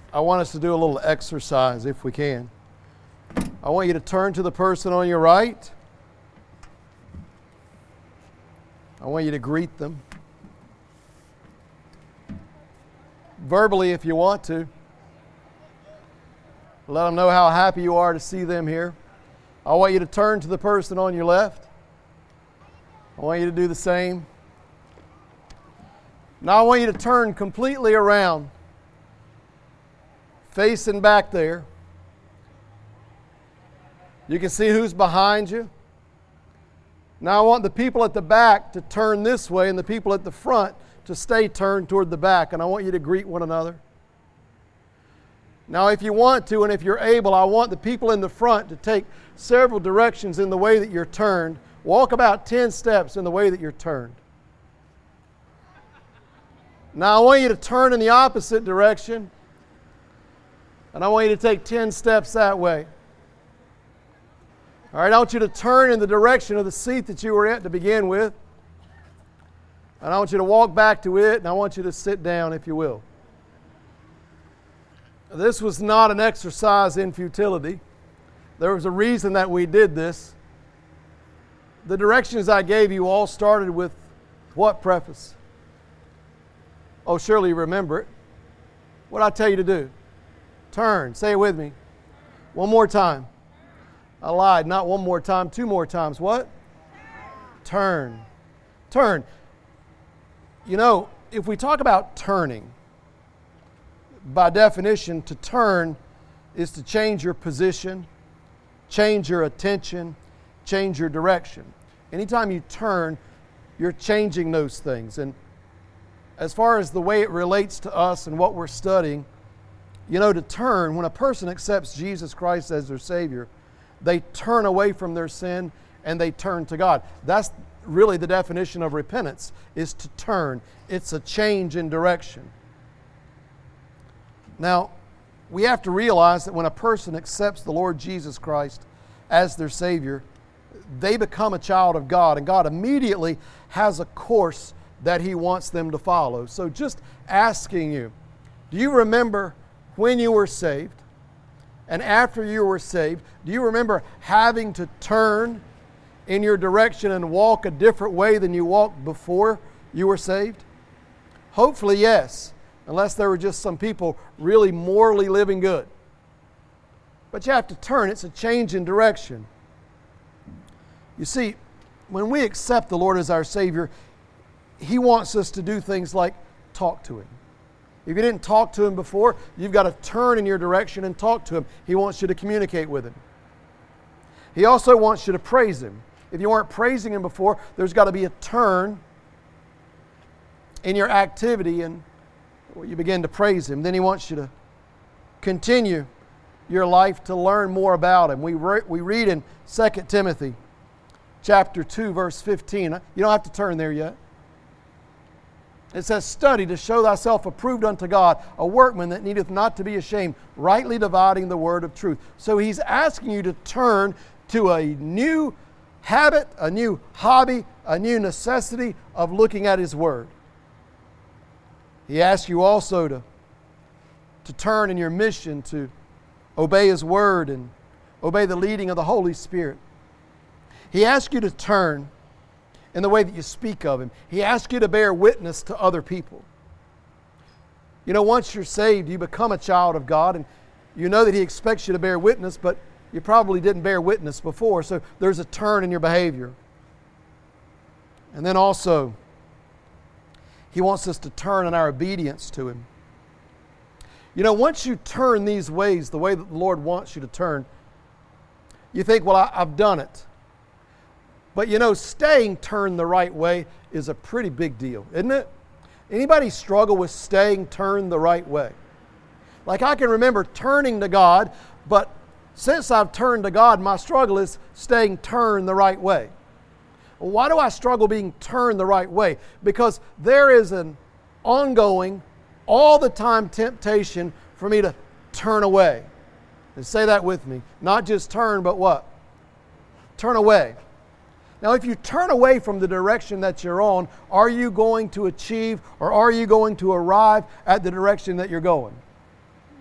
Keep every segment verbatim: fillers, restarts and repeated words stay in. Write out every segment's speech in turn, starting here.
I want us to do a little exercise if we can. I want you to turn to the person on your right. I want you to greet them. Verbally if you want to. Let them know how happy you are to see them here. I want you to turn to the person on your left. I want you to do the same. Now I want you to turn completely around, facing back there. You can see who's behind you. Now I want the people at the back to turn this way and the people at the front to stay turned toward the back, and I want you to greet one another. Now if you want to and if you're able, I want the people in the front to take several directions in the way that you're turned. Walk about ten steps in the way that you're turned. Now I want you to turn in the opposite direction, and I want you to take ten steps that way. All right, I want you to turn in the direction of the seat that you were at to begin with. And I want you to walk back to it, and I want you to sit down if you will. This was not an exercise in futility. There was a reason that we did this. The directions I gave you all started with what preface? Oh, surely you remember it. What did I tell you to do? Turn. Say it with me. One more time. I lied. Not one more time, two more times. What? Turn. Turn. You know, if we talk about turning, by definition, to turn is to change your position, change your attention, change your direction. Anytime you turn, you're changing those things. And as far as the way it relates to us and what we're studying, you know, to turn, when a person accepts Jesus Christ as their Savior, they turn away from their sin and they turn to God. That's really the definition of repentance, is to turn. It's a change in direction. Now, we have to realize that when a person accepts the Lord Jesus Christ as their Savior, they become a child of God, and God immediately has a course that He wants them to follow. So just asking you, do you remember when you were saved? And after you were saved, do you remember having to turn in your direction and walk a different way than you walked before you were saved? Hopefully, yes, unless there were just some people really morally living good. But you have to turn. It's a change in direction. You see, when we accept the Lord as our Savior, He wants us to do things like talk to Him. If you didn't talk to Him before, you've got to turn in your direction and talk to Him. He wants you to communicate with Him. He also wants you to praise Him. If you weren't praising Him before, there's got to be a turn in your activity and you begin to praise Him. Then He wants you to continue your life to learn more about Him. We, re- we read in Second Timothy chapter two, verse fifteen. You don't have to turn there yet. It says, study to show thyself approved unto God, a workman that needeth not to be ashamed, rightly dividing the word of truth. So He's asking you to turn to a new habit, a new hobby, a new necessity of looking at His Word. He asks you also to, to turn in your mission to obey His Word and obey the leading of the Holy Spirit. He asks you to turn in the way that you speak of Him. He asks you to bear witness to other people. You know, once you're saved, you become a child of God, and you know that He expects you to bear witness, but you probably didn't bear witness before, so there's a turn in your behavior. And then also, He wants us to turn in our obedience to Him. You know, once you turn these ways, the way that the Lord wants you to turn, you think, well, I, I've done it. But you know, staying turned the right way is a pretty big deal, isn't it? Anybody struggle with staying turned the right way? Like, I can remember turning to God, but since I've turned to God, my struggle is staying turned the right way. Well, why do I struggle being turned the right way? Because there is an ongoing, all the time temptation for me to turn away. And say that with me. Not just turn, but what? Turn away. Now, if you turn away from the direction that you're on, are you going to achieve or are you going to arrive at the direction that you're going?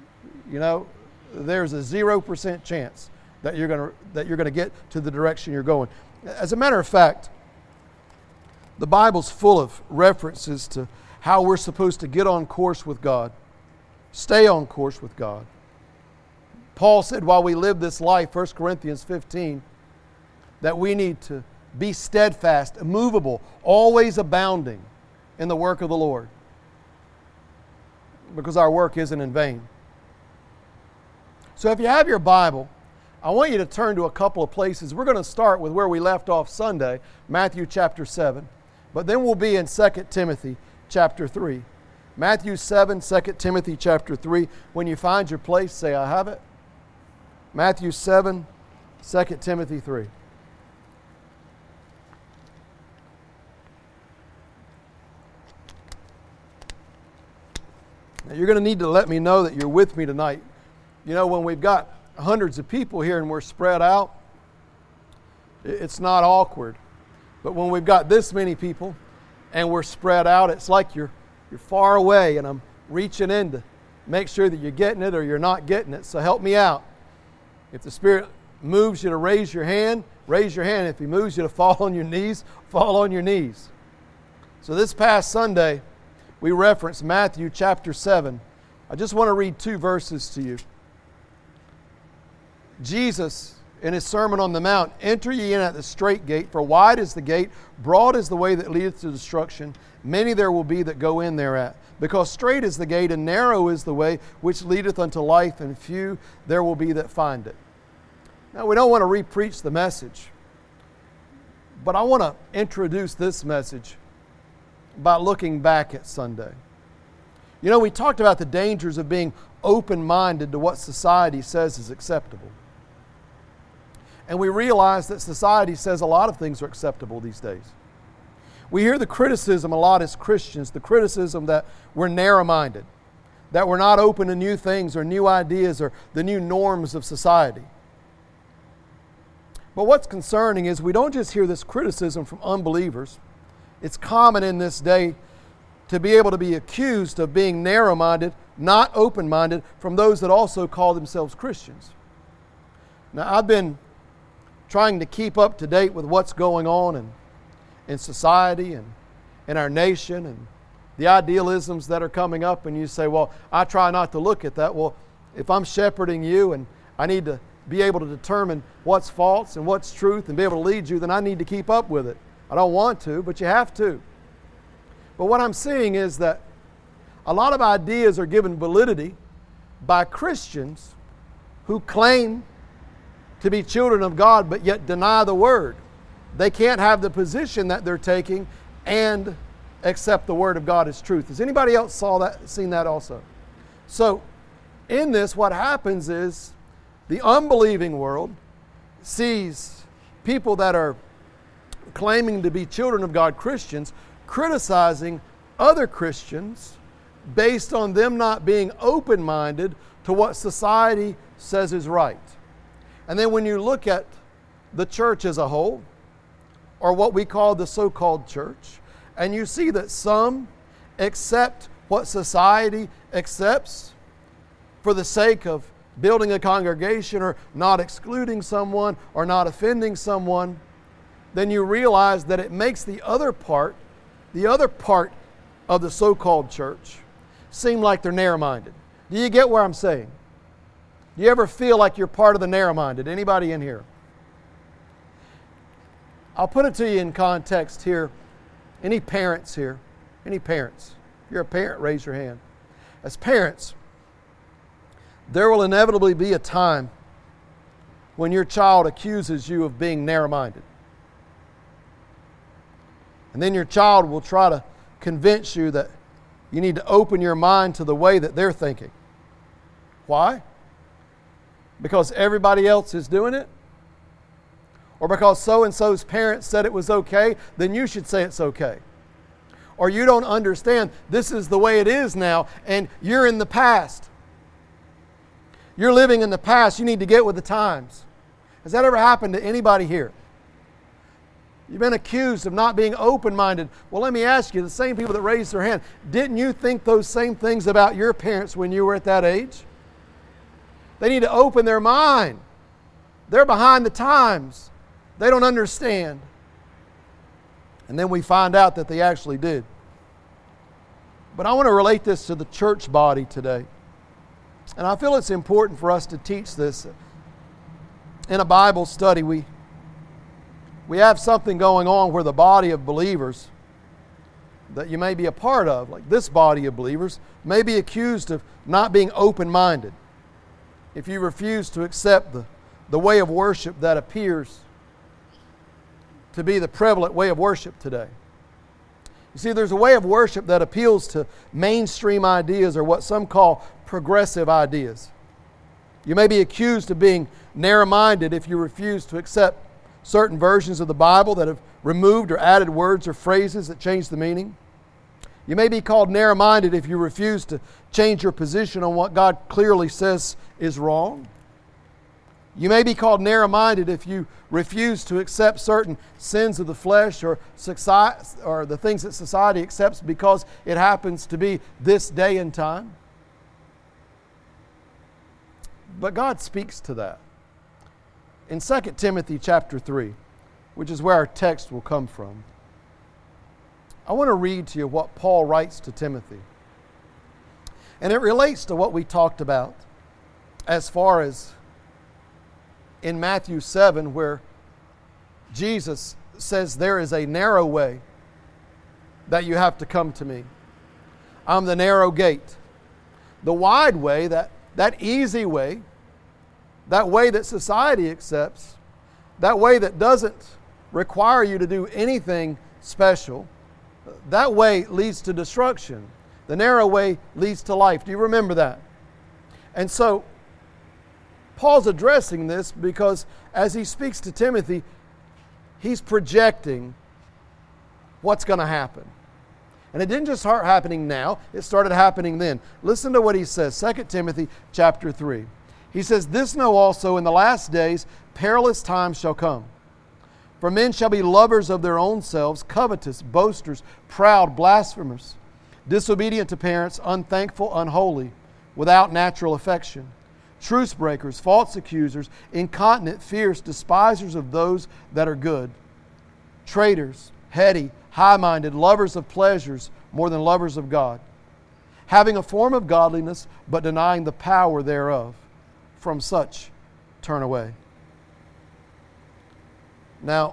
you know, there's a zero percent chance that you're going to that you're going to get to the direction you're going. As a matter of fact, the Bible's full of references to how we're supposed to get on course with God, stay on course with God. Paul said while we live this life, First Corinthians fifteen, that we need to be steadfast, immovable, always abounding in the work of the Lord, because our work isn't in vain. So if you have your Bible, I want you to turn to a couple of places. We're going to start with where we left off Sunday, Matthew chapter seven, but then we'll be in Second Timothy chapter three. Matthew seven, Second Timothy chapter three. When you find your place, say, I have it. Matthew seven, Second Timothy three. Now, you're going to need to let me know that you're with me tonight. You know, when we've got hundreds of people here and we're spread out, it's not awkward. But when we've got this many people and we're spread out, it's like you're you're far away and I'm reaching in to make sure that you're getting it or you're not getting it. So help me out. If the Spirit moves you to raise your hand, raise your hand. If He moves you to fall on your knees, fall on your knees. So this past Sunday, we referenced Matthew chapter seven. I just want to read two verses to you. Jesus, in His Sermon on the Mount, enter ye in at the strait gate, for wide is the gate, broad is the way that leadeth to destruction. Many there will be that go in thereat. Because strait is the gate, and narrow is the way which leadeth unto life, and few there will be that find it. Now, we don't want to re-preach the message, but I want to introduce this message by looking back at Sunday. You know, we talked about the dangers of being open-minded to what society says is acceptable. And we realize that society says a lot of things are acceptable these days. We hear the criticism a lot as Christians, the criticism that we're narrow-minded, that we're not open to new things or new ideas or the new norms of society. But what's concerning is we don't just hear this criticism from unbelievers. It's common in this day to be able to be accused of being narrow-minded, not open-minded, from those that also call themselves Christians. Now, I've been trying to keep up to date with what's going on in, in society and in our nation and the idealisms that are coming up, and you say, well, I try not to look at that. Well, if I'm shepherding you and I need to be able to determine what's false and what's truth and be able to lead you, then I need to keep up with it. I don't want to, but you have to. But what I'm seeing is that a lot of ideas are given validity by Christians who claim to be children of God, but yet deny the Word. They can't have the position that they're taking and accept the Word of God as truth. Has anybody else saw that, seen that also? So, in this, what happens is the unbelieving world sees people that are claiming to be children of God, Christians, criticizing other Christians based on them not being open-minded to what society says is right. And then when you look at the church as a whole, or what we call the so-called church, and you see that some accept what society accepts for the sake of building a congregation or not excluding someone or not offending someone, then you realize that it makes the other part, the other part of the so-called church seem like they're narrow-minded. Do you get where I'm saying? Do you ever feel like you're part of the narrow-minded? Anybody in here? I'll put it to you in context here. Any parents here? Any parents? If you're a parent, raise your hand. As parents, there will inevitably be a time when your child accuses you of being narrow-minded. And then your child will try to convince you that you need to open your mind to the way that they're thinking. Why? Because everybody else is doing it? Or because so-and-so's parents said it was okay, then you should say it's okay. Or you don't understand, this is the way it is now, and you're in the past. You're living in the past, you need to get with the times. Has that ever happened to anybody here? You've been accused of not being open-minded. Well, let me ask you, the same people that raised their hand, didn't you think those same things about your parents when you were at that age? They need to open their mind. They're behind the times. They don't understand. And then we find out that they actually did. But I want to relate this to the church body today. And I feel it's important for us to teach this. In a Bible study, we, we have something going on where the body of believers that you may be a part of, like this body of believers, may be accused of not being open-minded if you refuse to accept the, the way of worship that appears to be the prevalent way of worship today. You see, there's a way of worship that appeals to mainstream ideas, or what some call progressive ideas. You may be accused of being narrow-minded if you refuse to accept certain versions of the Bible that have removed or added words or phrases that change the meaning. You may be called narrow-minded if you refuse to change your position on what God clearly says is wrong. You may be called narrow-minded if you refuse to accept certain sins of the flesh or, society, or the things that society accepts because it happens to be this day and time. But God speaks to that. In Second Timothy chapter three, which is where our text will come from, I want to read to you what Paul writes to Timothy. And it relates to what we talked about as far as in Matthew seven, where Jesus says there is a narrow way that you have to come to me. I'm the narrow gate. The wide way, that, that easy way, that way that society accepts, that way that doesn't require you to do anything special, that way leads to destruction. The narrow way leads to life. Do you remember that? And so, Paul's addressing this because as he speaks to Timothy, he's projecting what's going to happen. And it didn't just start happening now, it started happening then. Listen to what he says, Second Timothy chapter three. He says, "This know also, in the last days perilous times shall come. For men shall be lovers of their own selves, covetous, boasters, proud, blasphemers, disobedient to parents, unthankful, unholy, without natural affection, truce breakers, false accusers, incontinent, fierce, despisers of those that are good, traitors, heady, high-minded, lovers of pleasures more than lovers of God, having a form of godliness, but denying the power thereof. From such turn away." Now,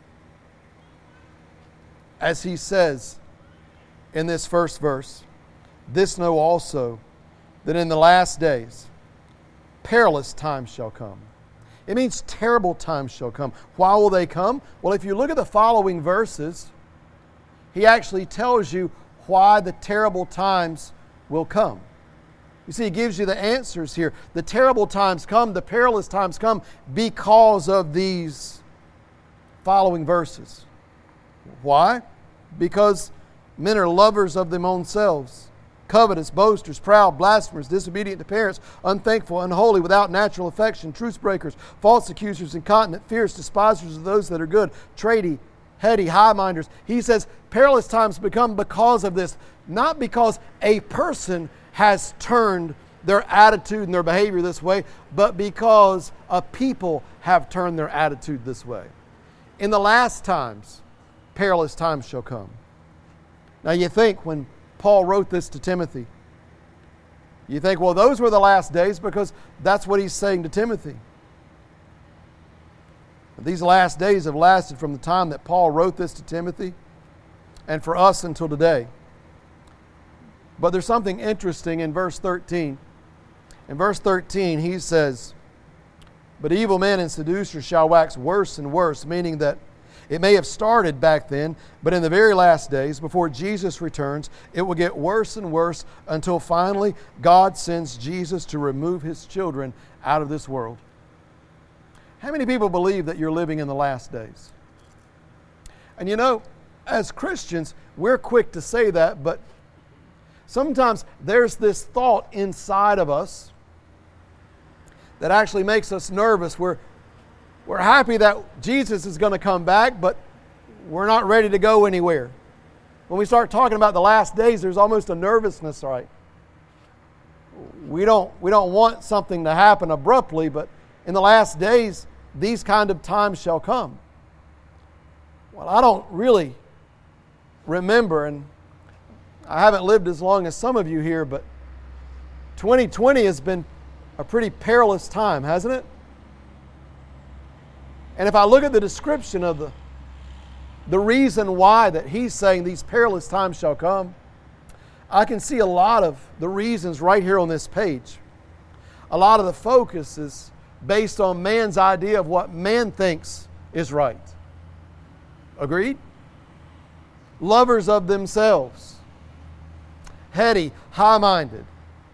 as he says in this first verse, "This know also, that in the last days perilous times shall come." It means terrible times shall come. Why will they come? Well, if you look at the following verses, he actually tells you why the terrible times will come. You see, he gives you the answers here. The terrible times come, the perilous times come because of these following verses. Why? Because men are lovers of them own selves, covetous, boasters, proud, blasphemers, disobedient to parents, unthankful, unholy, without natural affection, truce breakers, false accusers, incontinent, fierce, despisers of those that are good, traity, heady, high-minders. He says perilous times become because of this, not because a person has turned their attitude and their behavior this way, but because a people have turned their attitude this way. In the last times, perilous times shall come. Now you think when Paul wrote this to Timothy, you think, well, those were the last days because that's what he's saying to Timothy. But these last days have lasted from the time that Paul wrote this to Timothy and for us until today. But there's something interesting in verse thirteen. In verse thirteen, he says, "But evil men and seducers shall wax worse and worse," meaning that it may have started back then, but in the very last days, before Jesus returns, it will get worse and worse until finally God sends Jesus to remove His children out of this world. How many people believe that you're living in the last days? And you know, as Christians, we're quick to say that, but sometimes there's this thought inside of us that actually makes us nervous. We're, we're happy that Jesus is going to come back, but we're not ready to go anywhere. When we start talking about the last days, there's almost a nervousness, right? we don't, we don't want something to happen abruptly, but in the last days, these kind of times shall come. Well, I don't really remember, and I haven't lived as long as some of you here, but twenty twenty has been a pretty perilous time, hasn't it? And if I look at the description of the, the reason why that he's saying these perilous times shall come, I can see a lot of the reasons right here on this page. A lot of the focus is based on man's idea of what man thinks is right. Agreed? Lovers of themselves. Heady, high-minded.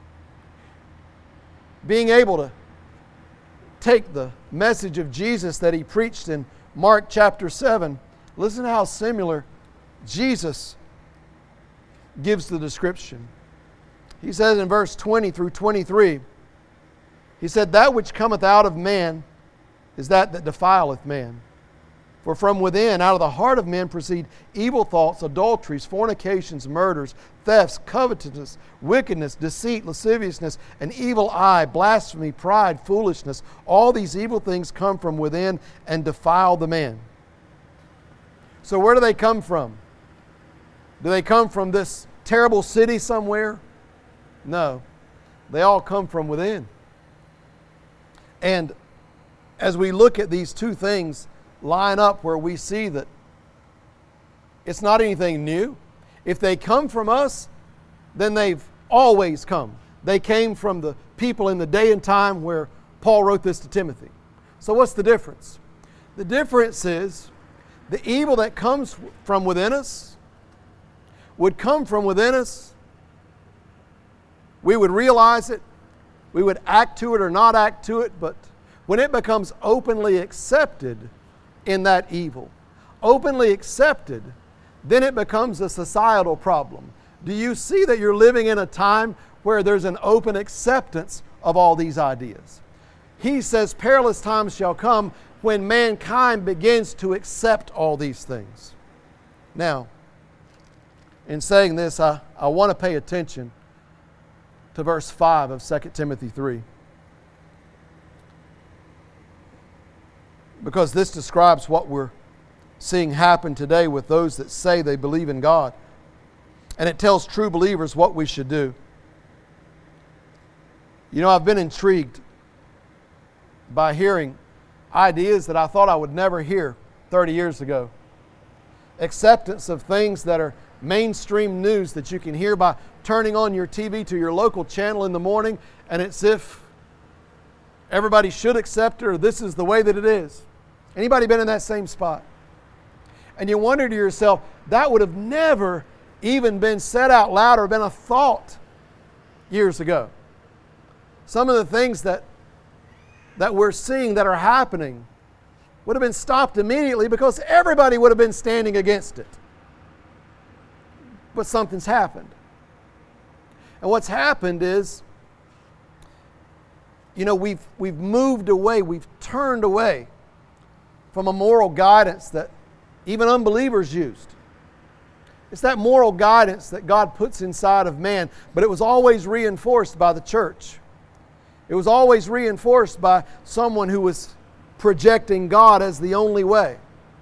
Being able to take the message of Jesus that he preached in Mark chapter seven. Listen to how similar Jesus gives the description. He says in verse twenty through twenty-three, he said, "That which cometh out of man is that that defileth man. For from within, out of the heart of men, proceed evil thoughts, adulteries, fornications, murders, thefts, covetousness, wickedness, deceit, lasciviousness, an evil eye, blasphemy, pride, foolishness. All these evil things come from within and defile the man." So where do they come from? Do they come from this terrible city somewhere? No. They all come from within. And as we look at these two things line up where we see that it's not anything new. If they come from us, then they've always come. They came from the people in the day and time where Paul wrote this to Timothy. So what's the difference? The difference is the evil that comes from within us would come from within us. We would realize it. We would act to it or not act to it. But when it becomes openly accepted in that evil, openly accepted, then it becomes a societal problem. Do you see that you're living in a time where there's an open acceptance of all these ideas? He says perilous times shall come when mankind begins to accept all these things. Now, in saying this, I, I want to pay attention to verse five of Second Timothy three. Because this describes what we're seeing happen today with those that say they believe in God. And it tells true believers what we should do. You know, I've been intrigued by hearing ideas that I thought I would never hear thirty years ago. Acceptance of things that are mainstream news that you can hear by turning on your T V to your local channel in the morning, and it's if everybody should accept it or this is the way that it is. Anybody been in that same spot? And you wonder to yourself, that would have never even been said out loud or been a thought years ago. Some of the things that, that we're seeing that are happening would have been stopped immediately because everybody would have been standing against it. But something's happened. And what's happened is, you know, we've, we've moved away, we've turned away from a moral guidance that even unbelievers used. It's that moral guidance that God puts inside of man, but it was always reinforced by the church. It was always reinforced by someone who was projecting God as the only way.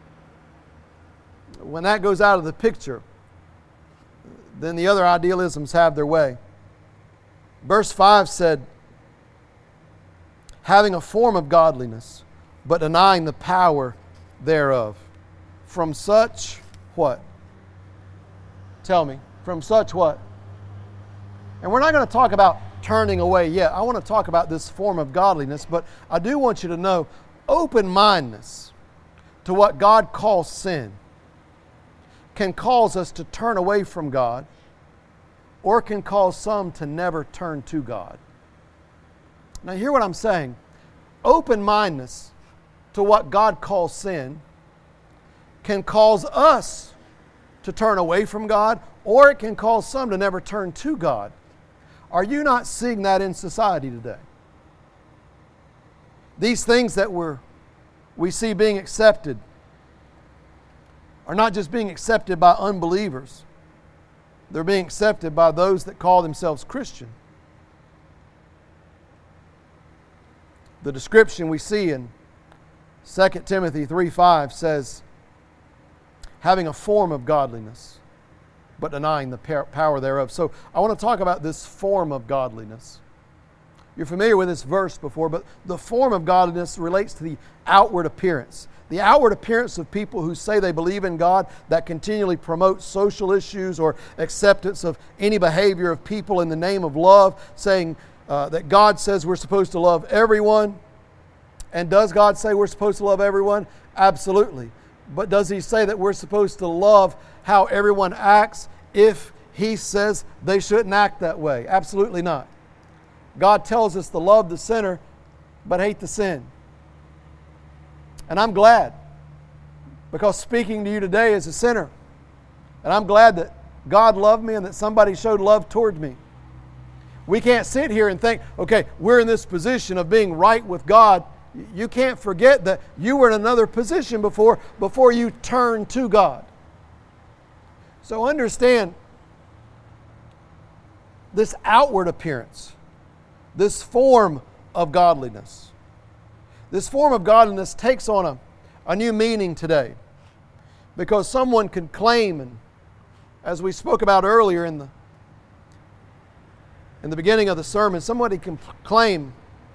When that goes out of the picture, then the other idealisms have their way. Verse five said, having a form of godliness, but denying the power thereof. From such, what? Tell me. From such what? And we're not going to talk about turning away yet. I want to talk about this form of godliness, but I do want you to know open-mindedness to what God calls sin can cause us to turn away from God, or can cause some to never turn to God. Now hear what I'm saying. Open-mindedness to what God calls sin can cause us to turn away from God, or it can cause some to never turn to God. Are you not seeing that in society today? These things that we're, we see being accepted are not just being accepted by unbelievers. They're being accepted by those that call themselves Christian. The description we see in Second Timothy three five says, having a form of godliness, but denying the power thereof. So I want to talk about this form of godliness. You're familiar with this verse before, but the form of godliness relates to the outward appearance. The outward appearance of people who say they believe in God, that continually promote social issues or acceptance of any behavior of people in the name of love, saying uh, that God says we're supposed to love everyone. And does God say we're supposed to love everyone? Absolutely. But does He say that we're supposed to love how everyone acts if He says they shouldn't act that way? Absolutely not. God tells us to love the sinner, but hate the sin. And I'm glad, because speaking to you today as a sinner, and I'm glad that God loved me and that somebody showed love toward me. We can't sit here and think, okay, we're in this position of being right with God. You can't forget that you were in another position before, before you turned to God. So understand this outward appearance, this form of godliness. This form of godliness takes on a, a new meaning today, because someone can claim, and as we spoke about earlier in the, in the beginning of the sermon, somebody can claim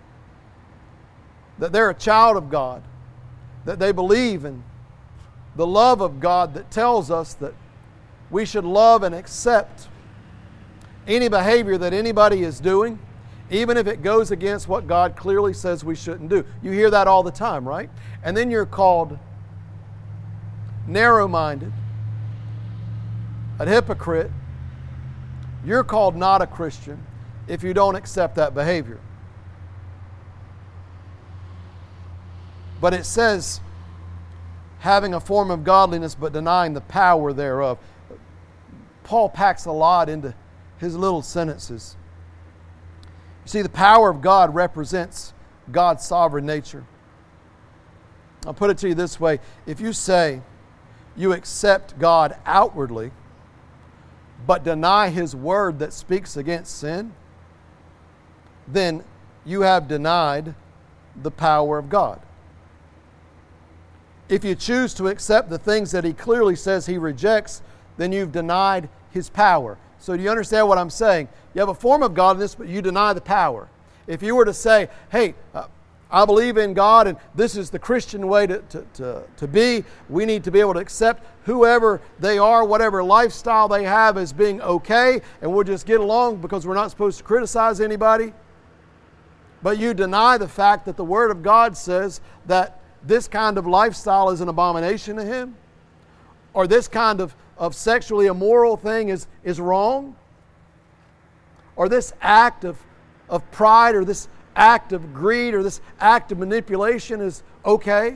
that they're a child of God, that they believe in the love of God that tells us that we should love and accept any behavior that anybody is doing, even if it goes against what God clearly says we shouldn't do. You hear that all the time, right? And then you're called narrow-minded, a hypocrite. You're called not a Christian if you don't accept that behavior. But it says, having a form of godliness but denying the power thereof. Paul packs a lot into his little sentences. You see, the power of God represents God's sovereign nature. I'll put it to you this way. If you say you accept God outwardly, but deny His word that speaks against sin, then you have denied the power of God. If you choose to accept the things that He clearly says He rejects, then you've denied His power. So do you understand what I'm saying? You have a form of godliness, but you deny the power. If you were to say, hey, uh, I believe in God and this is the Christian way to, to, to, to be, we need to be able to accept whoever they are, whatever lifestyle they have as being okay, and we'll just get along because we're not supposed to criticize anybody. But you deny the fact that the Word of God says that this kind of lifestyle is an abomination to Him, or this kind of, of sexually immoral thing is, is wrong, or this act of, of pride, or this act of greed, or this act of manipulation is okay.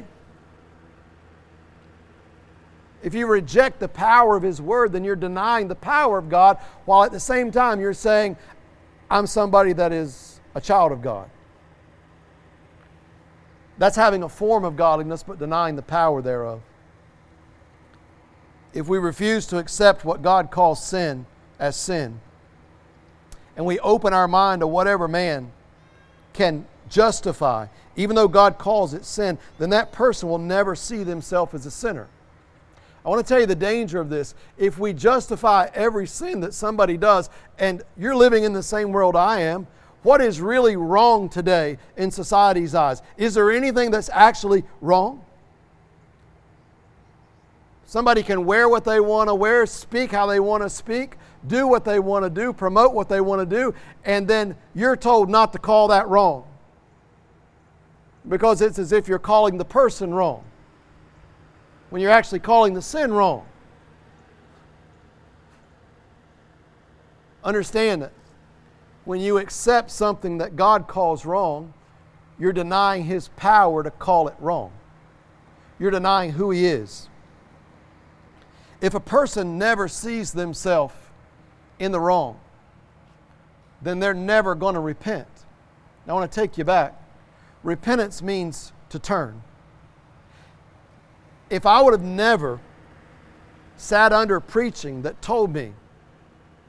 If you reject the power of His Word, then you're denying the power of God, while at the same time you're saying, I'm somebody that is a child of God. That's having a form of godliness, but denying the power thereof. If we refuse to accept what God calls sin as sin, and we open our mind to whatever man can justify, even though God calls it sin, then that person will never see themselves as a sinner. I want to tell you the danger of this. If we justify every sin that somebody does, and you're living in the same world I am, what is really wrong today in society's eyes? Is there anything that's actually wrong? Somebody can wear what they want to wear, speak how they want to speak, do what they want to do, promote what they want to do, and then you're told not to call that wrong. Because it's as if you're calling the person wrong, when you're actually calling the sin wrong. Understand that when you accept something that God calls wrong, you're denying His power to call it wrong. You're denying who He is. If a person never sees themselves in the wrong, then they're never going to repent. Now I want to take you back. Repentance means to turn. If I would have never sat under preaching that told me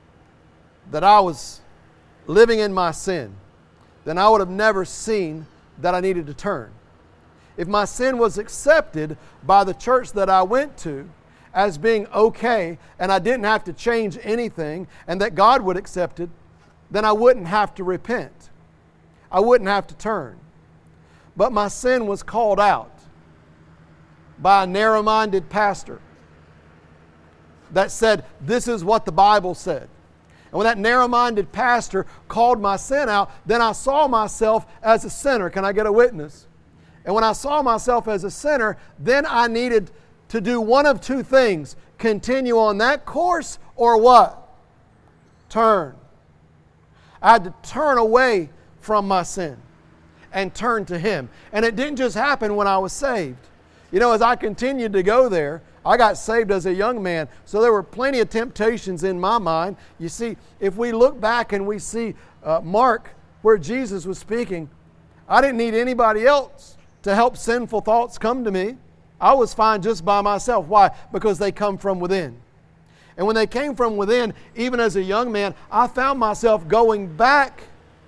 that I was living in my sin, then I would have never seen that I needed to turn. If my sin was accepted by the church that I went to as being okay, and I didn't have to change anything, and that God would accept it, then I wouldn't have to repent. I wouldn't have to turn. But my sin was called out by a narrow-minded pastor that said, this is what the Bible said. And when that narrow-minded pastor called my sin out, then I saw myself as a sinner. Can I get a witness? And when I saw myself as a sinner, then I needed to do one of two things. Continue on that course or what? Turn. I had to turn away from my sin and turn to Him. And it didn't just happen when I was saved. You know, as I continued to go there, I got saved as a young man, so there were plenty of temptations in my mind. You see, if we look back and we see uh, Mark, where Jesus was speaking, I didn't need anybody else to help sinful thoughts come to me. I was fine just by myself. Why? Because they come from within. And when they came from within, even as a young man, I found myself going back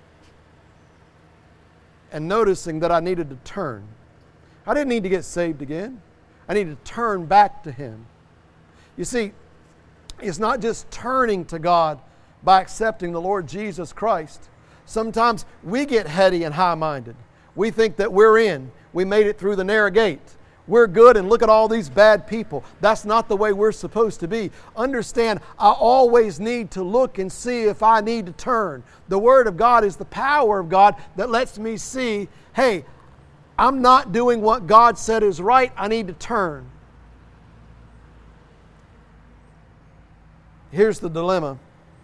and noticing that I needed to turn. I didn't need to get saved again. I needed to turn back to Him. You see, it's not just turning to God by accepting the Lord Jesus Christ. Sometimes we get heady and high-minded. We think that we're in. We made it through the narrow gate. We're good, and look at all these bad people. That's not the way we're supposed to be. Understand, I always need to look and see if I need to turn. The Word of God is the power of God that lets me see, hey, I'm not doing what God said is right. I need to turn. Here's the dilemma.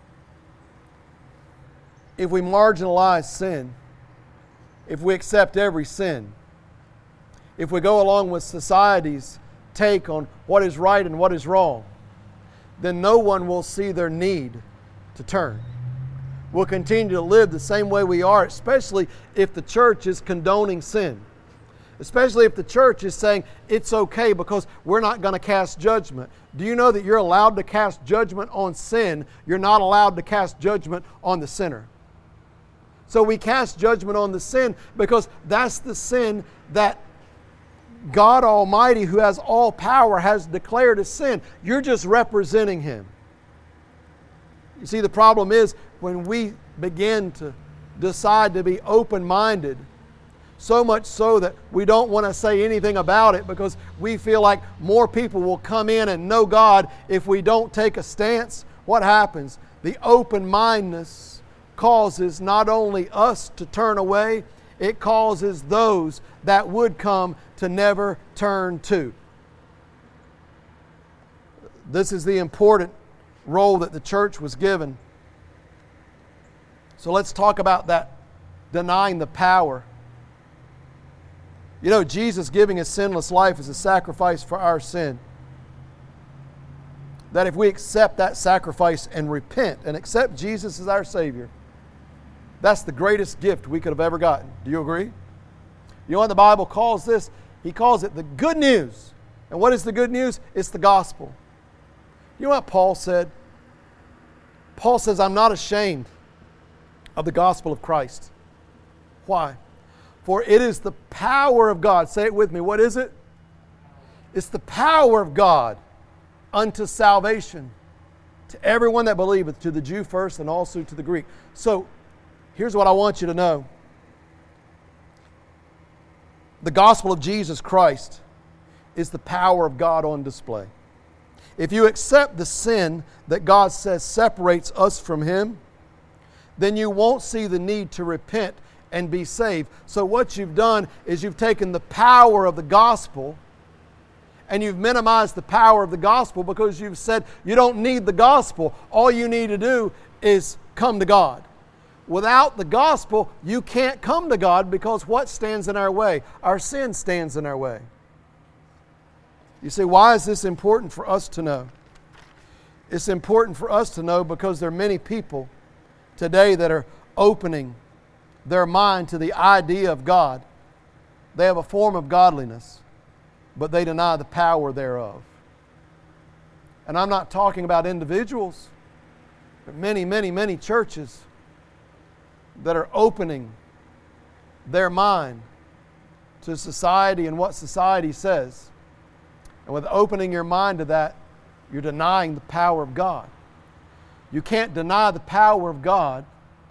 If we marginalize sin, if we accept every sin, if we go along with society's take on what is right and what is wrong, then no one will see their need to turn. We'll continue to live the same way we are, especially if the church is condoning sin. Especially if the church is saying it's okay because we're not going to cast judgment. Do you know that you're allowed to cast judgment on sin? You're not allowed to cast judgment on the sinner. So we cast judgment on the sin because that's the sin that God Almighty, who has all power, has declared as sin. You're just representing Him. You see, the problem is when we begin to decide to be open-minded, so much so that we don't want to say anything about it because we feel like more people will come in and know God if we don't take a stance. What happens? The open-mindedness causes not only us to turn away, it causes those that would come to never turn to. This is the important role that the church was given. So let's talk about that denying the power. You know, Jesus giving His sinless life as a sacrifice for our sin. That if we accept that sacrifice and repent and accept Jesus as our Savior, that's the greatest gift we could have ever gotten. Do you agree? You know what the Bible calls this? He calls it the good news. And what is the good news? It's the gospel. You know what Paul said? Paul says, I'm not ashamed of the gospel of Christ. Why? For it is the power of God. Say it with me. What is it? It's the power of God unto salvation to everyone that believeth, to the Jew first and also to the Greek. So, here's what I want you to know. The gospel of Jesus Christ is the power of God on display. If you accept the sin that God says separates us from Him, then you won't see the need to repent and be saved. So what you've done is you've taken the power of the gospel and you've minimized the power of the gospel because you've said you don't need the gospel. All you need to do is come to God. Without the gospel, you can't come to God because what stands in our way? Our sin stands in our way. You say, why is this important for us to know? It's important for us to know because there are many people today that are opening their mind to the idea of God. They have a form of godliness, but they deny the power thereof. And I'm not talking about individuals, but many, many, many churches that are opening their mind to society and what society says. And with opening your mind to that, you're denying the power of God. You can't deny the power of God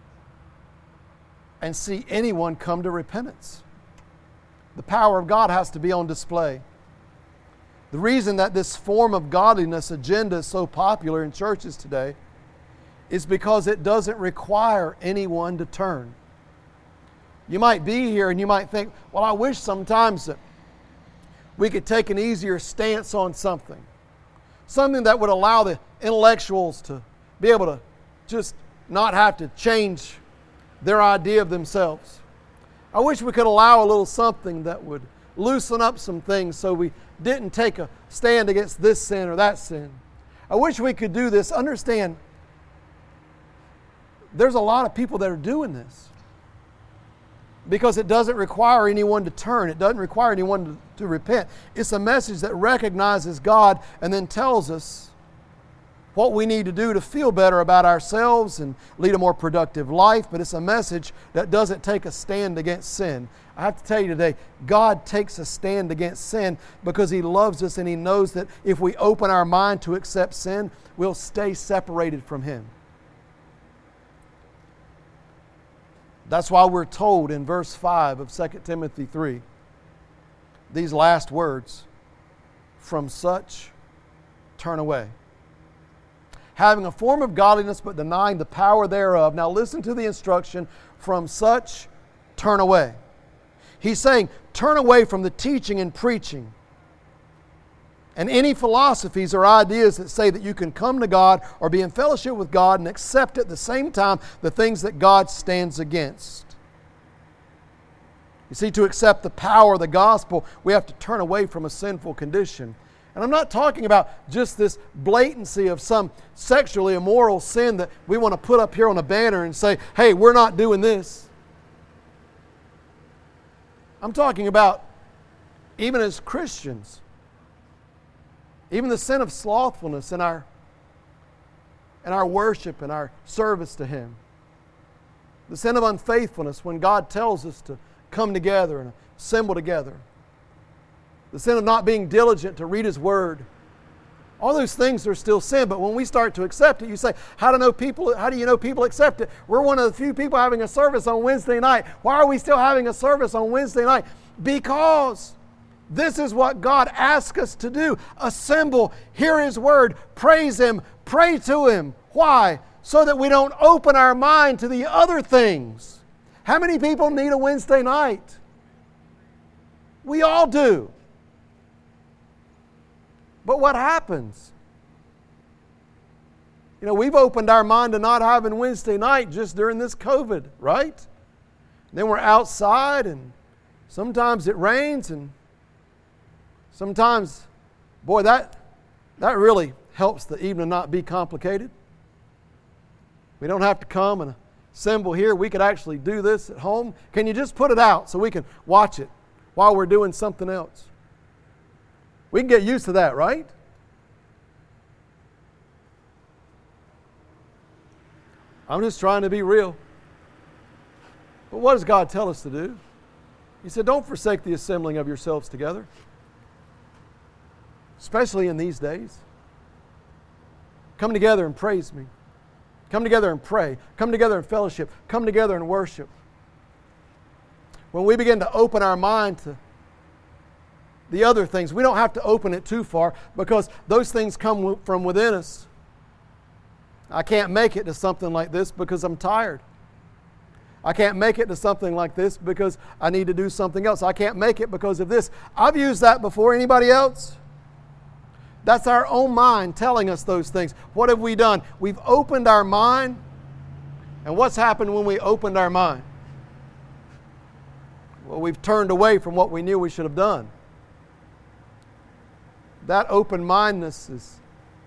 and see anyone come to repentance. The power of God has to be on display. The reason that this form of godliness agenda is so popular in churches today is because it doesn't require anyone to turn. You might be here and you might think, well, I wish sometimes that we could take an easier stance on something. Something that would allow the intellectuals to be able to just not have to change their idea of themselves. I wish we could allow a little something that would loosen up some things so we didn't take a stand against this sin or that sin. I wish we could do this. Understand, there's a lot of people that are doing this because it doesn't require anyone to turn. It doesn't require anyone to, to repent. It's a message that recognizes God and then tells us what we need to do to feel better about ourselves and lead a more productive life, but it's a message that doesn't take a stand against sin. I have to tell you today, God takes a stand against sin because He loves us and He knows that if we open our mind to accept sin, we'll stay separated from Him. That's why we're told in verse five of Second Timothy three, these last words, "From such turn away." Having a form of godliness but denying the power thereof. Now listen to the instruction, "From such turn away." He's saying, turn away from the teaching and preaching and any philosophies or ideas that say that you can come to God or be in fellowship with God and accept at the same time the things that God stands against. You see, to accept the power of the gospel, we have to turn away from a sinful condition. And I'm not talking about just this blatancy of some sexually immoral sin that we want to put up here on a banner and say, hey, we're not doing this. I'm talking about even as Christians, even the sin of slothfulness in our, in our worship and our service to Him. The sin of unfaithfulness when God tells us to come together and assemble together. The sin of not being diligent to read His Word. All those things are still sin, but when we start to accept it, you say, how do, know people, how do you know people accept it? We're one of the few people having a service on Wednesday night. Why are we still having a service on Wednesday night? Because this is what God asks us to do. Assemble, hear His Word, praise Him, pray to Him. Why? So that we don't open our mind to the other things. How many people need a Wednesday night? We all do. But what happens? You know, we've opened our mind to not having Wednesday night just during this COVID, right? Then we're outside and sometimes it rains and sometimes, boy, that, that really helps the evening not be complicated. We don't have to come and assemble here. We could actually do this at home. Can you just put it out so we can watch it while we're doing something else? We can get used to that, right? I'm just trying to be real. But what does God tell us to do? He said, don't forsake the assembling of yourselves together. Especially in these days. Come together and praise me. Come together and pray. Come together in fellowship. Come together and worship. When we begin to open our mind to the other things, we don't have to open it too far because those things come from within us. I can't make it to something like this because I'm tired. I can't make it to something like this because I need to do something else. I can't make it because of this. I've used that before. Anybody else? That's our own mind telling us those things. What have we done? We've opened our mind. And what's happened when we opened our mind? Well, we've turned away from what we knew we should have done. That open-mindedness is,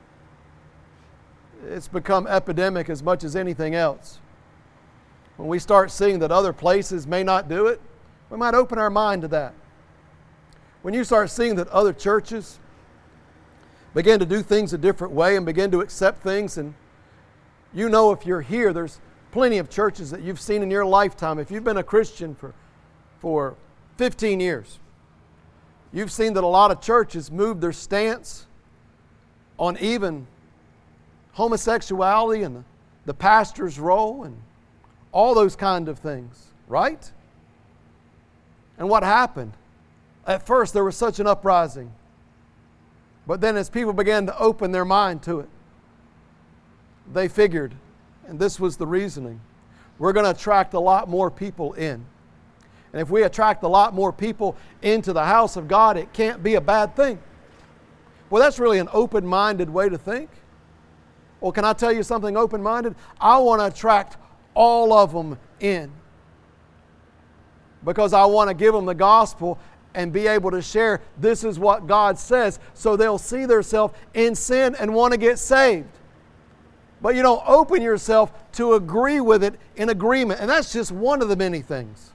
it's become epidemic as much as anything else. When we start seeing that other places may not do it, we might open our mind to that. When you start seeing that other churches begin to do things a different way and begin to accept things, and you know if you're here, there's plenty of churches that you've seen in your lifetime. If you've been a Christian for, for fifteen years, you've seen that a lot of churches move their stance on even homosexuality and the, the pastor's role and all those kind of things, right? And what happened? At first there was such an uprising. But then as people began to open their mind to it, they figured, and this was the reasoning, we're going to attract a lot more people in. And if we attract a lot more people into the house of God, it can't be a bad thing. Well, that's really an open-minded way to think. Well, can I tell you something open-minded? I want to attract all of them in, because I want to give them the gospel and be able to share this is what God says, so they'll see themselves in sin and want to get saved. But you don't open yourself to agree with it in agreement. And that's just one of the many things.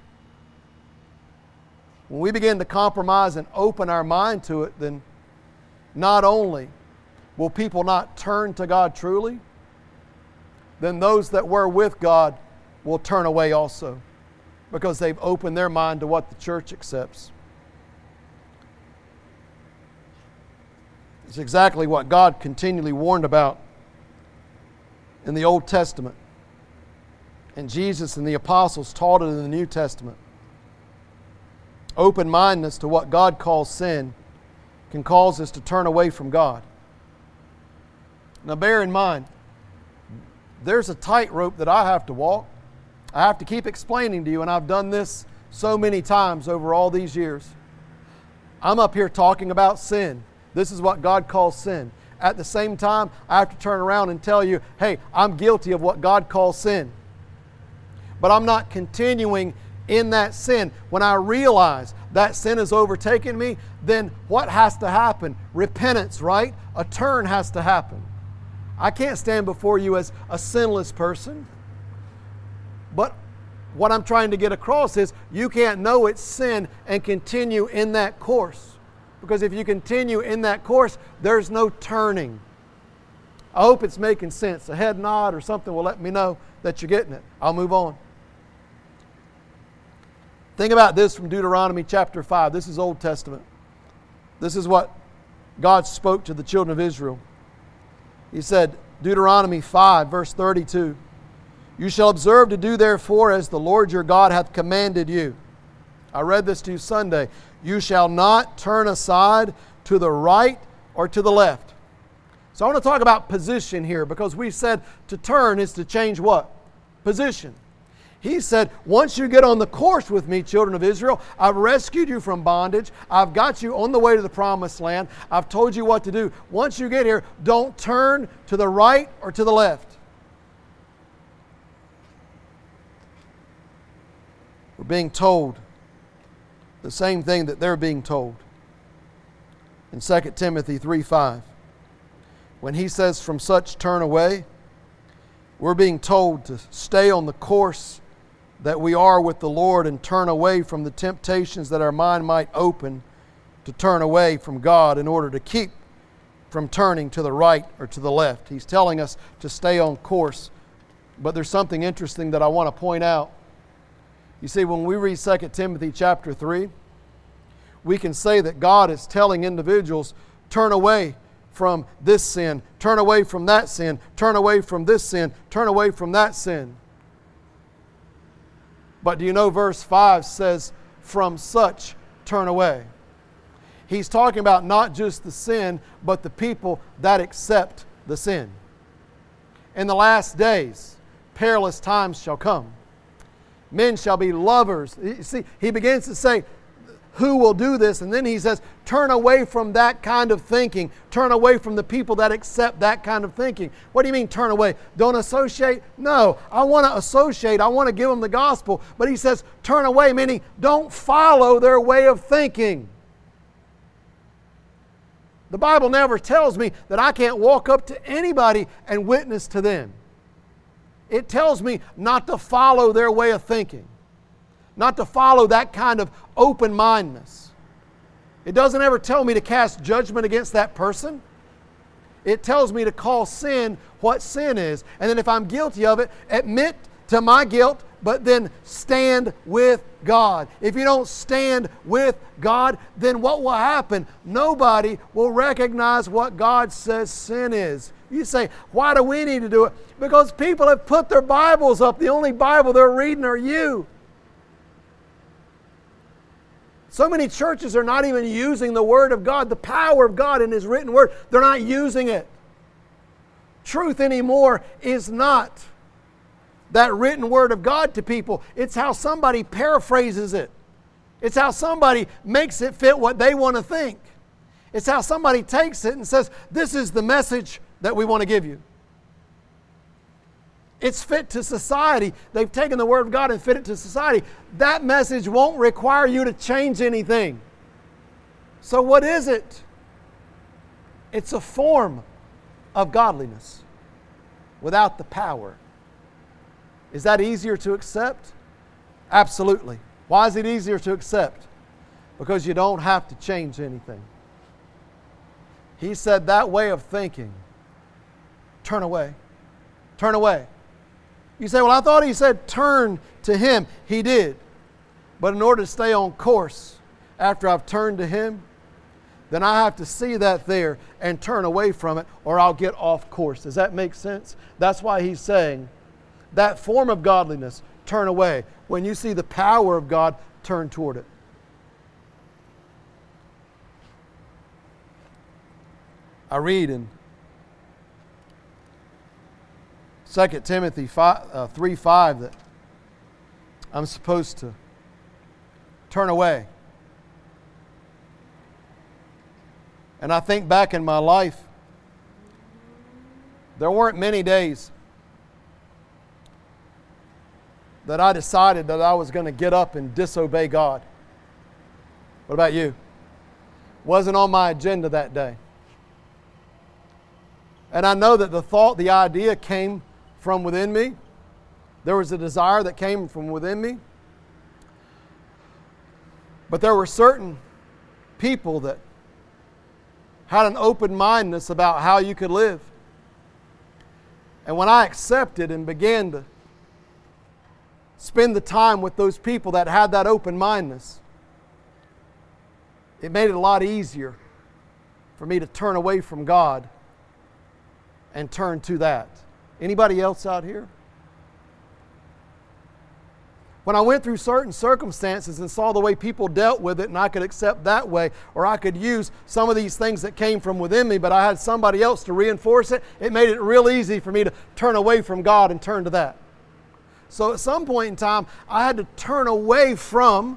When we begin to compromise and open our mind to it, then not only will people not turn to God truly, then those that were with God will turn away also, because they've opened their mind to what the church accepts. It's exactly what God continually warned about in the Old Testament. And Jesus and the apostles taught it in the New Testament. Open-mindedness to what God calls sin can cause us to turn away from God. Now bear in mind, there's a tightrope that I have to walk. I have to keep explaining to you, and I've done this so many times over all these years. I'm up here talking about sin. This is what God calls sin. At the same time, I have to turn around and tell you, hey, I'm guilty of what God calls sin. But I'm not continuing in that sin. When I realize that sin has overtaken me, then what has to happen? Repentance, right? A turn has to happen. I can't stand before you as a sinless person. But what I'm trying to get across is you can't know it's sin and continue in that course. Because if you continue in that course, there's no turning. I hope it's making sense. A head nod or something will let me know that you're getting it. I'll move on. Think about this from Deuteronomy chapter five. This is Old Testament. This is what God spoke to the children of Israel. He said, Deuteronomy five, verse thirty-two, "You shall observe to do therefore as the Lord your God hath commanded you." I read this to you Sunday. "You shall not turn aside to the right or to the left." So I want to talk about position here, because we said to turn is to change what? Position. He said, once you get on the course with me, children of Israel, I've rescued you from bondage. I've got you on the way to the promised land. I've told you what to do. Once you get here, don't turn to the right or to the left. We're being told the same thing that they're being told. In Second Timothy three five, when he says, "From such turn away," we're being told to stay on the course that we are with the Lord and turn away from the temptations that our mind might open to turn away from God in order to keep from turning to the right or to the left. He's telling us to stay on course. But there's something interesting that I want to point out. You see, when we read Second Timothy chapter three, we can say that God is telling individuals, turn away from this sin, turn away from that sin, turn away from this sin, turn away from that sin. But do you know verse five says, "From such turn away." He's talking about not just the sin, but the people that accept the sin. In the last days, perilous times shall come. Men shall be lovers. You see, he begins to say, who will do this? And then he says, turn away from that kind of thinking. Turn away from the people that accept that kind of thinking. What do you mean turn away? Don't associate? No, I want to associate. I want to give them the gospel. But he says turn away, meaning don't follow their way of thinking. The Bible never tells me that I can't walk up to anybody and witness to them. It tells me not to follow their way of thinking. Not to follow that kind of open-mindedness. It doesn't ever tell me to cast judgment against that person. It tells me to call sin what sin is. And then if I'm guilty of it, admit to my guilt but then stand with God. If you don't stand with God, then what will happen? Nobody will recognize what God says sin is. You say, why do we need to do it? Because people have put their Bibles up. The only Bible they're reading are you. So many churches are not even using the Word of God, the power of God in His written Word. They're not using it. Truth anymore is not that written Word of God to people. It's how somebody paraphrases it. It's how somebody makes it fit what they want to think. It's how somebody takes it and says, this is the message that we want to give you. It's fit to society. They've taken the Word of God and fit it to society. That message won't require you to change anything. So what is it? It's a form of godliness without the power. Is that easier to accept? Absolutely. Why is it easier to accept? Because you don't have to change anything. He said that way of thinking, turn away. Turn away. You say, well, I thought He said turn to Him. He did. But in order to stay on course after I've turned to Him, then I have to see that there and turn away from it, or I'll get off course. Does that make sense? That's why He's saying that form of godliness, turn away. When you see the power of God, turn toward it. I read in Second Timothy three five that I'm supposed to turn away. And I think back in my life, there weren't many days that I decided that I was going to get up and disobey God. What about you? Wasn't on my agenda that day. And I know that the thought, the idea came from within me. There was a desire that came from within me. But there were certain people that had an open-mindedness about how you could live. And when I accepted and began to spend the time with those people that had that open-mindedness, it made it a lot easier for me to turn away from God and turn to that. Anybody else out here? When I went through certain circumstances and saw the way people dealt with it, and I could accept that way, or I could use some of these things that came from within me, but I had somebody else to reinforce it, it made it real easy for me to turn away from God and turn to that. So at some point in time, I had to turn away from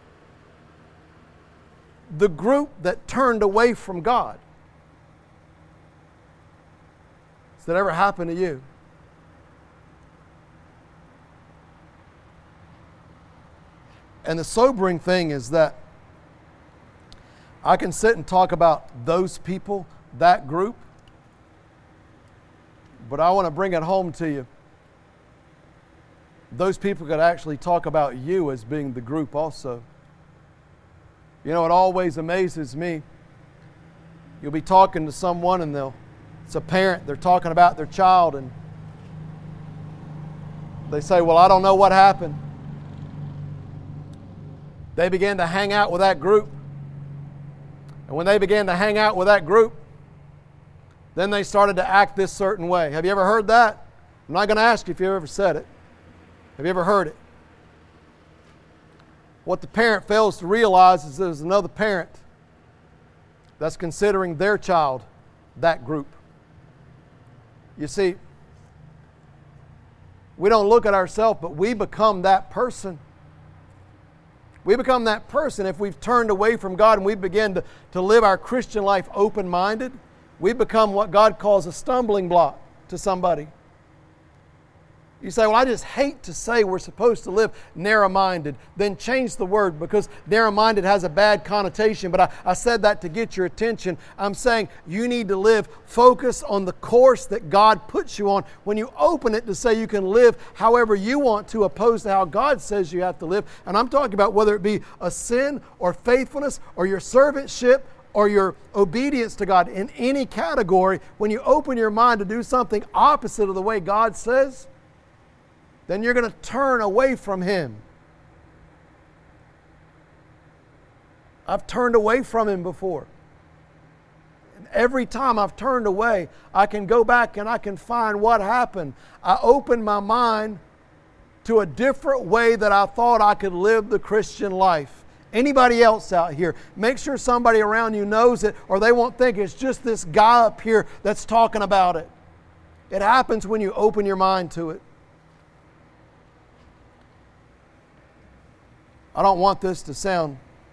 the group that turned away from God. Has that ever happened to you? And the sobering thing is that I can sit and talk about those people, that group, but I want to bring it home to you. Those people could actually talk about you as being the group also. You know, it always amazes me. You'll be talking to someone and they'll, it's a parent, they're talking about their child and they say, well, I don't know what happened. They began to hang out with that group. And when they began to hang out with that group, then they started to act this certain way. Have you ever heard that? I'm not going to ask you if you ever said it. Have you ever heard it? What the parent fails to realize is there's another parent that's considering their child that group. You see, we don't look at ourselves, but we become that person. We become that person if we've turned away from God and we begin to, to live our Christian life open-minded. We become what God calls a stumbling block to somebody. You say, well, I just hate to say we're supposed to live narrow-minded. Then change the word, because narrow-minded has a bad connotation. But I, I said that to get your attention. I'm saying you need to live focused on the course that God puts you on. When you open it to say you can live however you want to, opposed to how God says you have to live. And I'm talking about whether it be a sin or faithfulness or your servantship or your obedience to God in any category. When you open your mind to do something opposite of the way God says, then you're going to turn away from Him. I've turned away from Him before. And every time I've turned away, I can go back and I can find what happened. I opened my mind to a different way that I thought I could live the Christian life. Anybody else out here, make sure somebody around you knows it, or they won't think it's just this guy up here that's talking about it. It happens when you open your mind to it. I don't want this to sound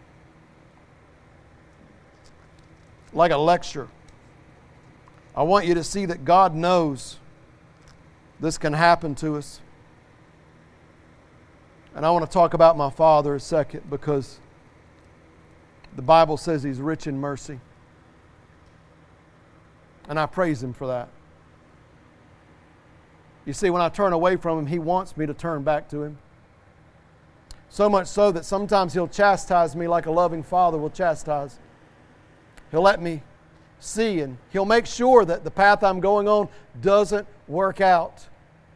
like a lecture. I want you to see that God knows this can happen to us. And I want to talk about my Father a second, because the Bible says He's rich in mercy. And I praise Him for that. You see, when I turn away from Him, He wants me to turn back to Him. So much so that sometimes He'll chastise me like a loving father will chastise. He'll let me see, and He'll make sure that the path I'm going on doesn't work out.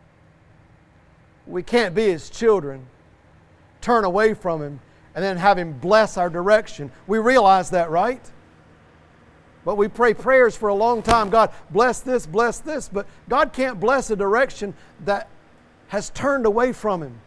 We can't be His children, turn away from Him, and then have Him bless our direction. We realize that, right? But we pray prayers for a long time. God, bless this, bless this. But God can't bless a direction that has turned away from Him.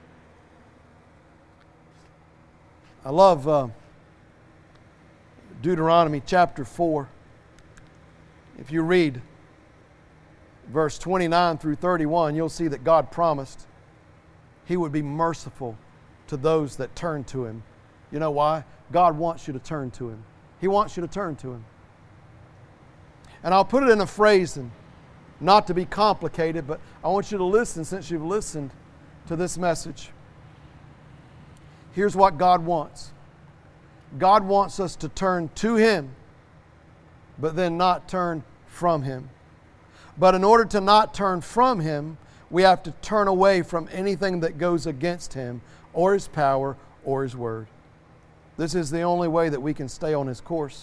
I love uh, Deuteronomy chapter four. If you read verse twenty-nine through thirty-one, you'll see that God promised He would be merciful to those that turn to Him. You know why? God wants you to turn to Him. He wants you to turn to Him. And I'll put it in a phrase, and not to be complicated, but I want you to listen since you've listened to this message. Here's what God wants. God wants us to turn to Him, but then not turn from Him. But in order to not turn from Him, we have to turn away from anything that goes against Him or His power or His word. This is the only way that we can stay on His course.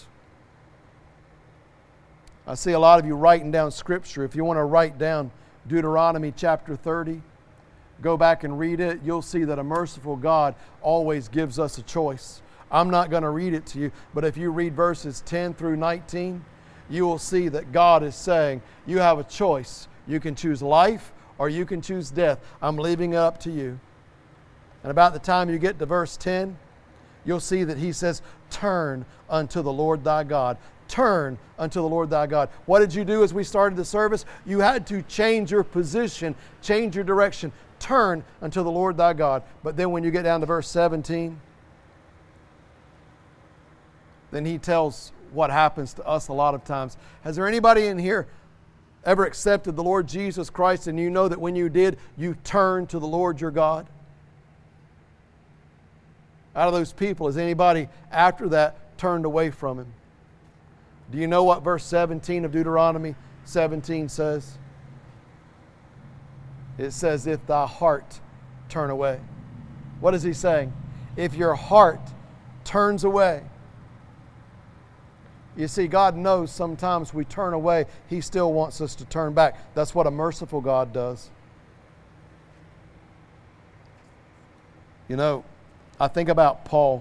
I see a lot of you writing down Scripture. If you want to write down Deuteronomy chapter thirty, go back and read it. You'll see that a merciful God always gives us a choice. I'm not going to read it to you, but if you read verses ten through nineteen, you will see that God is saying, you have a choice. You can choose life or you can choose death. I'm leaving it up to you. And about the time you get to verse ten, you'll see that He says, turn unto the Lord thy God. Turn unto the Lord thy God. What did you do as we started the service? You had to change your position, change your direction. Turn unto the Lord thy God. But then when you get down to verse seventeen, then He tells what happens to us a lot of times. Has there anybody in here ever accepted the Lord Jesus Christ, and you know that when you did, you turned to the Lord your God? Out of those people, has anybody after that turned away from Him? Do you know what verse seventeen of Deuteronomy seventeen says? It says, if thy heart turn away. What is He saying? If your heart turns away. You see, God knows sometimes we turn away, He still wants us to turn back. That's what a merciful God does. You know, I think about Paul.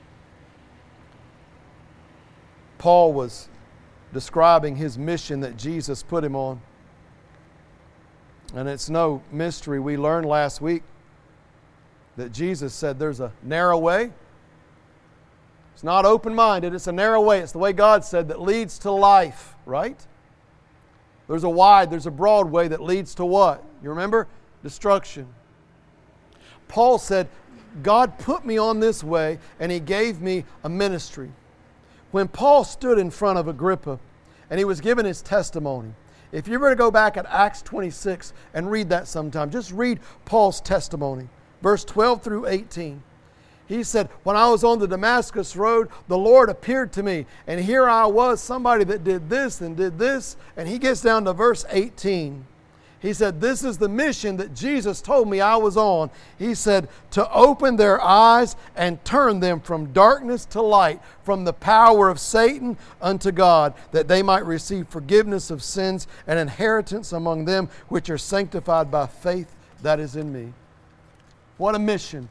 Paul was describing his mission that Jesus put him on. And it's no mystery. We learned last week that Jesus said there's a narrow way. It's not open-minded. It's a narrow way. It's the way God said that leads to life, right? There's a wide, there's a broad way that leads to what? You remember? Destruction. Paul said, God put me on this way and He gave me a ministry. When Paul stood in front of Agrippa and he was given his testimony, if you were to go back at Acts twenty-six and read that sometime, just read Paul's testimony, verse twelve through eighteen. He said, when I was on the Damascus road, the Lord appeared to me, and here I was, somebody that did this and did this, and he gets down to verse eighteen. He said, this is the mission that Jesus told me I was on. He said, to open their eyes and turn them from darkness to light, from the power of Satan unto God, that they might receive forgiveness of sins and inheritance among them which are sanctified by faith that is in me. What a mission.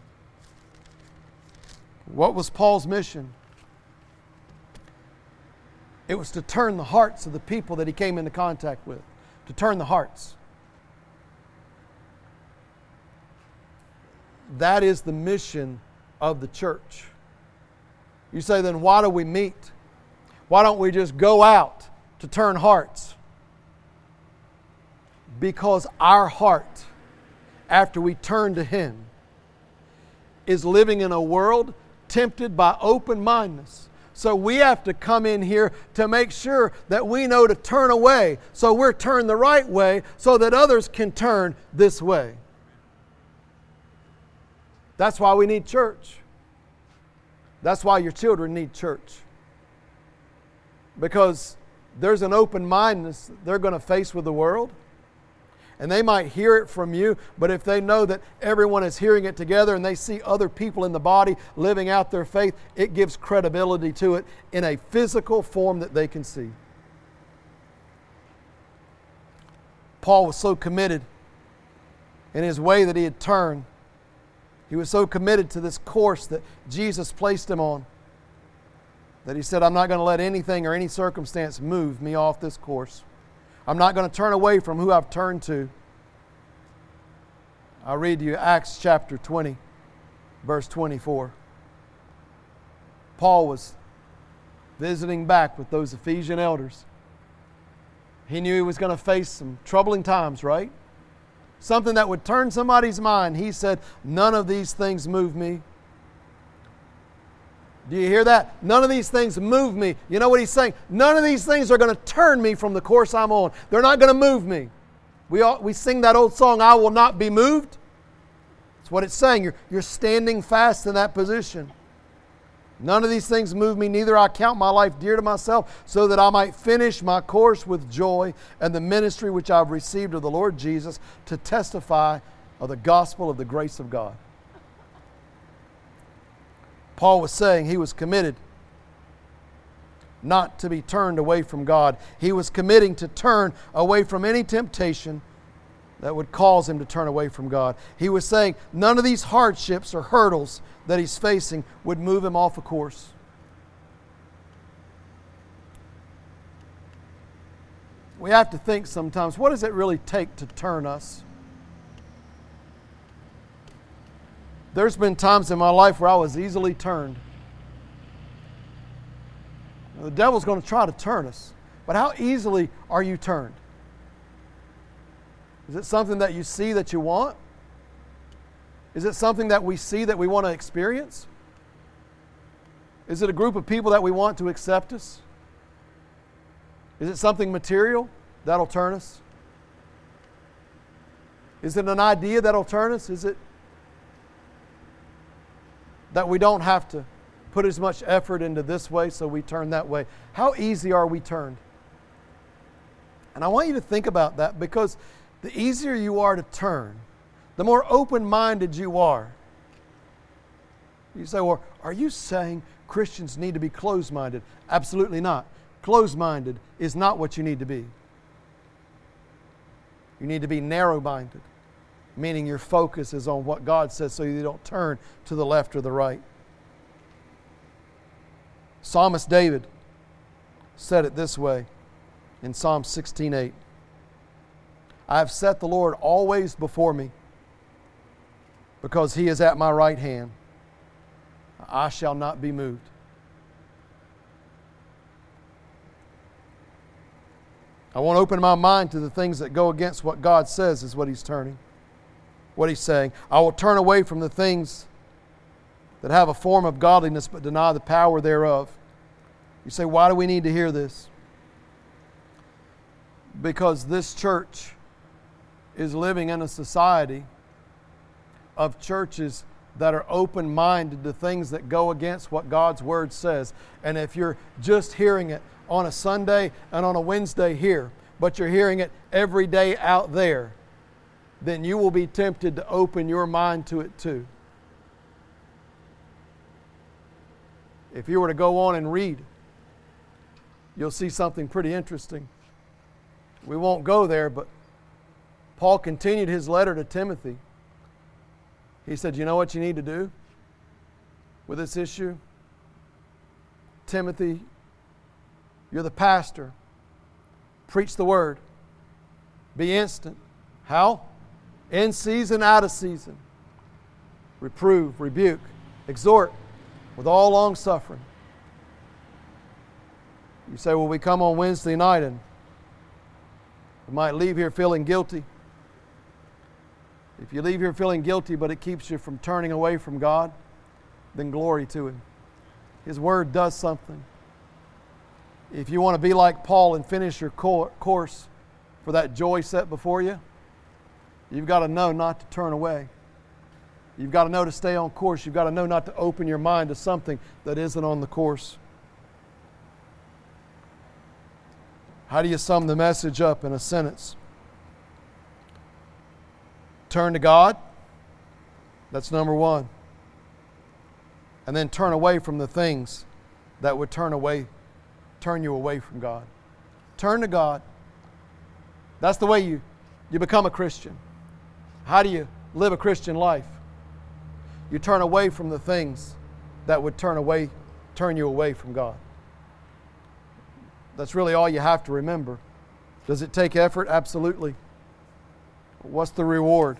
What was Paul's mission? It was to turn the hearts of the people that he came into contact with. To turn the hearts. That is the mission of the church. You say, then why do we meet? Why don't we just go out to turn hearts? Because our heart, after we turn to Him, is living in a world tempted by open-mindedness. So we have to come in here to make sure that we know to turn away. So we're turned the right way so that others can turn this way. That's why we need church. That's why your children need church. Because there's an open-mindedness they're going to face with the world. And they might hear it from you, but if they know that everyone is hearing it together and they see other people in the body living out their faith, it gives credibility to it in a physical form that they can see. Paul was so committed in his way that he had turned. He was so committed to this course that Jesus placed him on that he said, I'm not going to let anything or any circumstance move me off this course. I'm not going to turn away from who I've turned to. I'll read to you Acts chapter twenty, verse twenty-four. Paul was visiting back with those Ephesian elders. He knew he was going to face some troubling times, right? Something that would turn somebody's mind. He said, none of these things move me. Do you hear that? None of these things move me. You know what he's saying? None of these things are going to turn me from the course I'm on. They're not going to move me. We all, we sing that old song, I will not be moved. That's what it's saying. You're, you're standing fast in that position. None of these things move me, neither I count my life dear to myself, so that I might finish my course with joy and the ministry which I've received of the Lord Jesus to testify of the gospel of the grace of God. Paul was saying he was committed not to be turned away from God. He was committing to turn away from any temptation that would cause him to turn away from God. He was saying none of these hardships or hurdles that he's facing would move him off a course. We have to think sometimes, what does it really take to turn us? There's been times in my life where I was easily turned. The devil's going to try to turn us. But how easily are you turned? Is it something that you see that you want? Is it something that we see that we want to experience? Is it a group of people that we want to accept us? Is it something material that'll turn us? Is it an idea that'll turn us? Is it that we don't have to put as much effort into this way, so we turn that way? How easy are we turned? And I want you to think about that, because the easier you are to turn, the more open-minded you are. You say, well, are you saying Christians need to be closed-minded? Absolutely not. Closed-minded is not what you need to be. You need to be narrow-minded, meaning your focus is on what God says so you don't turn to the left or the right. Psalmist David said it this way in Psalm sixteen eight. I have set the Lord always before me, because He is at my right hand. I shall not be moved. I want to open my mind to the things that go against what God says is what He's turning. What He's saying. I will turn away from the things that have a form of godliness but deny the power thereof. You say, why do we need to hear this? Because this church is living in a society of churches that are open-minded to things that go against what God's Word says. And if you're just hearing it on a Sunday and on a Wednesday here, but you're hearing it every day out there, then you will be tempted to open your mind to it too. If you were to go on and read, you'll see something pretty interesting. We won't go there, but Paul continued his letter to Timothy. He said, you know what you need to do with this issue? Timothy, you're the pastor. Preach the word. Be instant. How? In season, out of season. Reprove, rebuke, exhort with all long suffering. You say, well, we come on Wednesday night and we might leave here feeling guilty. If you leave here feeling guilty, but it keeps you from turning away from God, then glory to Him. His Word does something. If you want to be like Paul and finish your course for that joy set before you, you've got to know not to turn away. You've got to know to stay on course. You've got to know not to open your mind to something that isn't on the course. How do you sum the message up in a sentence? Turn to God. That's number one. And then turn away from the things that would turn away, turn you away from God. Turn to God. That's the way you, you become a Christian. How do you live a Christian life? You turn away from the things that would turn away, turn you away from God. That's really all you have to remember. Does it take effort? Absolutely. What's the reward?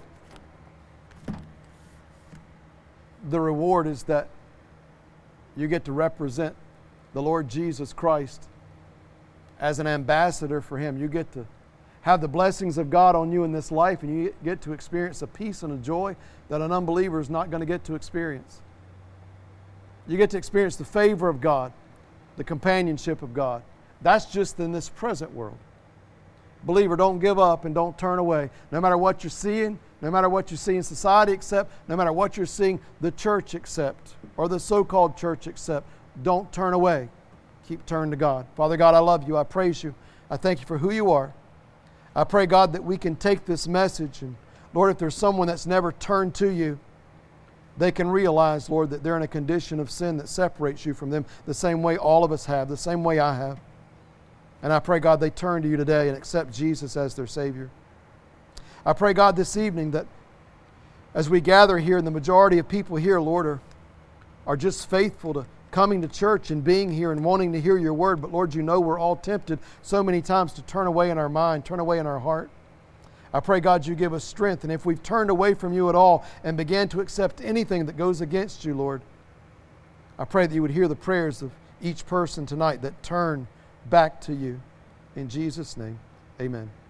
The reward is that you get to represent the Lord Jesus Christ as an ambassador for Him. You get to have the blessings of God on you in this life, and you get to experience a peace and a joy that an unbeliever is not going to get to experience. You get to experience the favor of God, the companionship of God. That's just in this present world. Believer, don't give up and don't turn away. No matter what you're seeing, no matter what you see in society accept, no matter what you're seeing the church accept, or the so-called church accept, don't turn away. Keep turning to God. Father God, I love You. I praise You. I thank You for who You are. I pray, God, that we can take this message, and Lord, if there's someone that's never turned to You, they can realize, Lord, that they're in a condition of sin that separates You from them the same way all of us have, the same way I have. And I pray, God, they turn to You today and accept Jesus as their Savior. I pray, God, this evening that as we gather here, and the majority of people here, Lord, are, are just faithful to coming to church and being here and wanting to hear Your Word. But Lord, You know we're all tempted so many times to turn away in our mind, turn away in our heart. I pray, God, You give us strength. And if we've turned away from You at all and began to accept anything that goes against You, Lord, I pray that You would hear the prayers of each person tonight that turn back to You. In Jesus' name, amen.